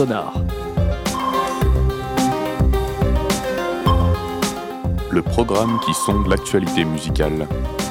Sonar. Le programme qui sonde l'actualité musicale.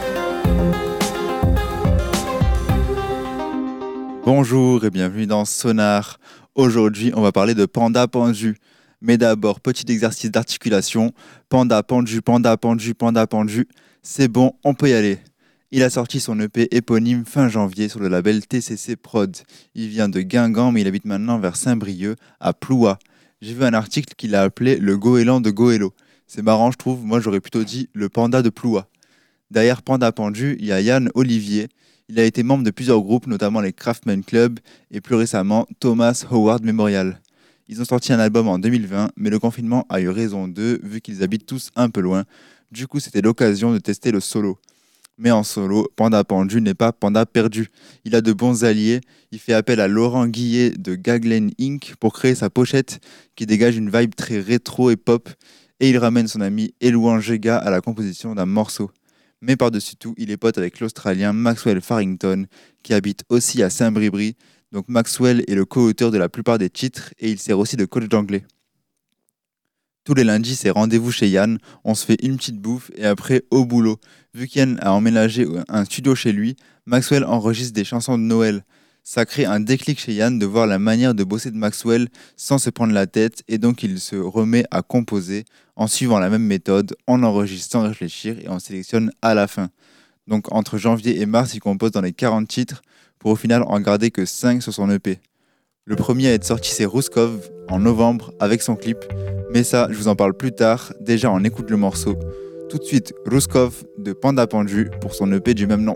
Bonjour et bienvenue dans Sonar. Aujourd'hui, on va parler de Panda pendu. Mais d'abord, petit exercice d'articulation. Panda pendu, panda pendu, panda pendu. C'est bon, on peut y aller. Il a sorti son EP éponyme fin janvier sur le label TCC Prod. Il vient de Guingamp, mais il habite maintenant vers Saint-Brieuc, à Ploua. J'ai vu un article qu'il a appelé le goéland de Goélo. C'est marrant, je trouve. Moi, j'aurais plutôt dit le panda de Ploua. Derrière Panda pendu, il y a Yann Olivier. Il a été membre de plusieurs groupes, notamment les Craftman Club et plus récemment Thomas Howard Memorial. Ils ont sorti un album en 2020, mais le confinement a eu raison d'eux, vu qu'ils habitent tous un peu loin. Du coup, c'était l'occasion de tester le solo. Mais en solo, Panda pendu n'est pas Panda perdu. Il a de bons alliés. Il fait appel à Laurent Guillet de Gaglen Inc. pour créer sa pochette, qui dégage une vibe très rétro et pop. Et il ramène son ami Elouan Jega à la composition d'un morceau. Mais par-dessus tout, il est pote avec l'Australien Maxwell Farrington, qui habite aussi à Saint-Bribri. Donc Maxwell est le co-auteur de la plupart des titres et il sert aussi de coach d'anglais. Tous les lundis, c'est rendez-vous chez Yann, on se fait une petite bouffe et après au boulot. Vu qu'Yann a emménagé un studio chez lui, Maxwell enregistre des chansons de Noël. Ça crée un déclic chez Yann de voir la manière de bosser de Maxwell sans se prendre la tête et donc il se remet à composer en suivant la même méthode, on enregistre sans réfléchir et on sélectionne à la fin. Donc entre janvier et mars, il compose dans les 40 titres pour au final en garder que 5 sur son EP. Le premier à être sorti, c'est Ruskov en novembre avec son clip. Mais ça, je vous en parle plus tard. Déjà, on écoute le morceau. Tout de suite, Ruskov de Panda pendu pour son EP du même nom.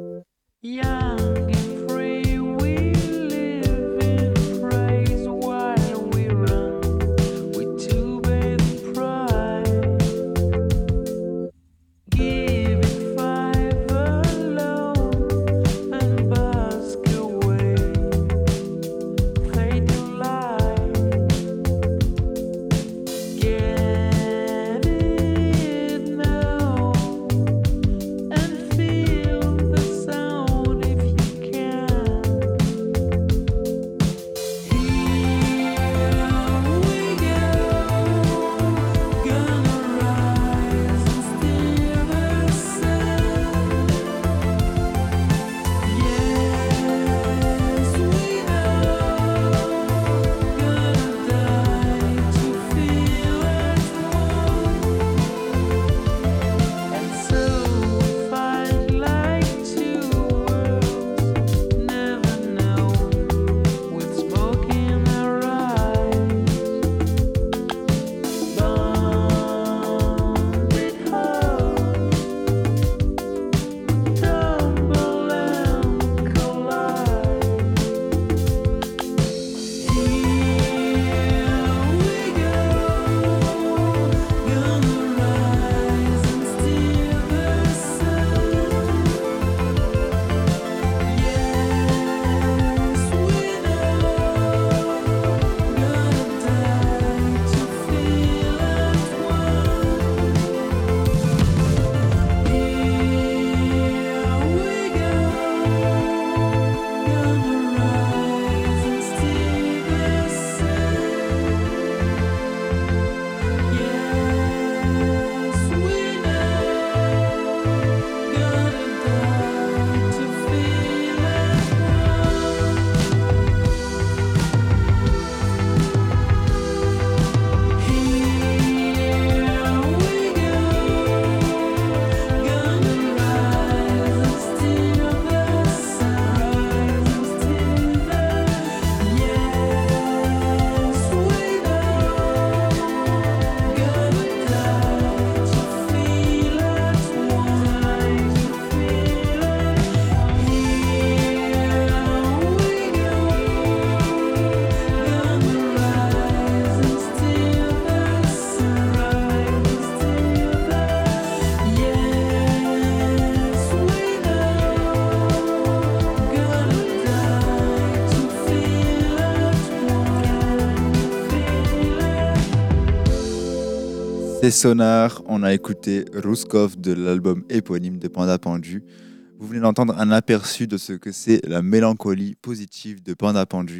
C'est Sonar, on a écouté Ruskov de l'album éponyme de Panda pendu. Vous venez d'entendre un aperçu de ce que c'est la mélancolie positive de Panda pendu,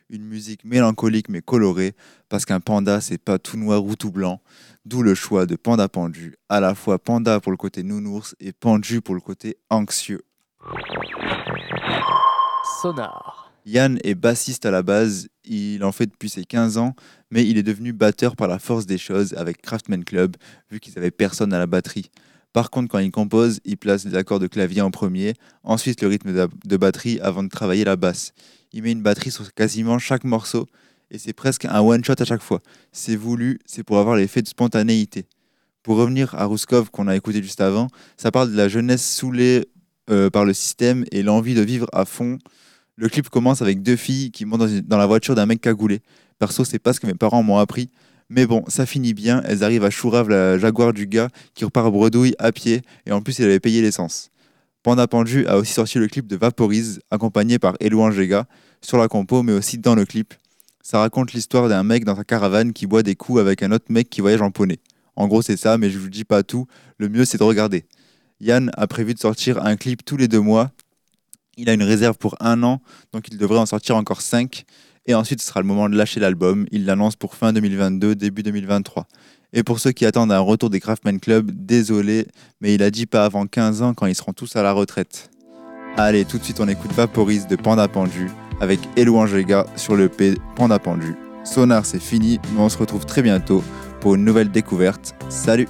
Une musique mélancolique mais colorée, parce qu'un panda c'est pas tout noir ou tout blanc, d'où le choix de Panda Pendu, à la fois panda pour le côté nounours et pendu pour le côté anxieux. Sonar. Yann est bassiste à la base, il en fait depuis ses 15 ans, mais il est devenu batteur par la force des choses avec Kraftman Club, vu qu'ils avaient personne à la batterie. Par contre, quand il compose, il place les accords de clavier en premier, ensuite le rythme de batterie avant de travailler la basse. Il met une batterie sur quasiment chaque morceau, et c'est presque un one-shot à chaque fois. C'est voulu, c'est pour avoir l'effet de spontanéité. Pour revenir à Rouskov qu'on a écouté juste avant, ça parle de la jeunesse saoulée par le système et l'envie de vivre à fond. Le clip commence avec deux filles qui montent dans la voiture d'un mec cagoulé. Perso, c'est pas ce que mes parents m'ont appris. Mais bon, ça finit bien. Elles arrivent à Chourave, la Jaguar du gars, qui repart bredouille à pied. Et en plus, il avait payé l'essence. Panda Pendu a aussi sorti le clip de Vaporize, accompagné par Elou Angega, sur la compo, mais aussi dans le clip. Ça raconte l'histoire d'un mec dans sa caravane qui boit des coups avec un autre mec qui voyage en poney. En gros, c'est ça, mais je vous dis pas tout. Le mieux, c'est de regarder. Yann a prévu de sortir un clip tous les 2 mois. Il a une réserve pour 1 an, donc il devrait en sortir encore 5. Et ensuite, ce sera le moment de lâcher l'album. Il l'annonce pour fin 2022, début 2023. Et pour ceux qui attendent un retour des Kraftman Club, désolé, mais il a dit pas avant 15 ans quand ils seront tous à la retraite. Allez, tout de suite, on écoute Vaporize de Panda Pendu avec Elou Angega sur le P Panda Pendu. Sonar, c'est fini, mais on se retrouve très bientôt pour une nouvelle découverte. Salut!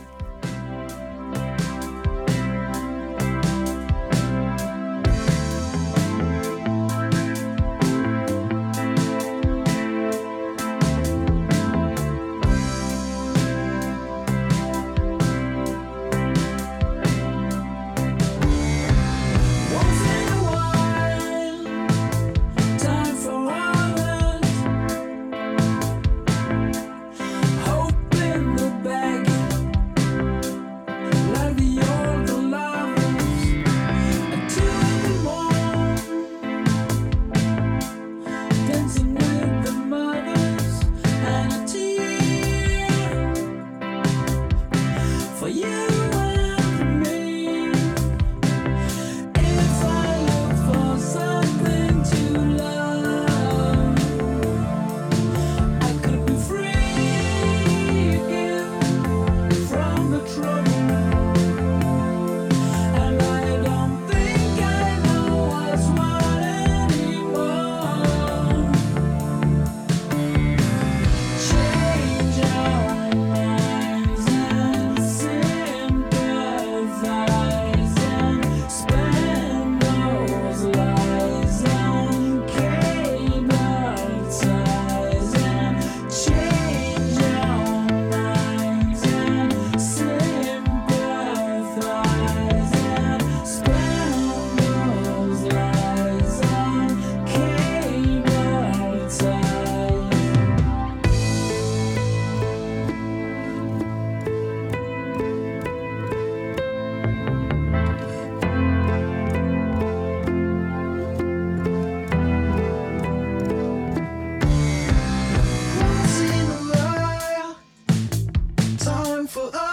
For us.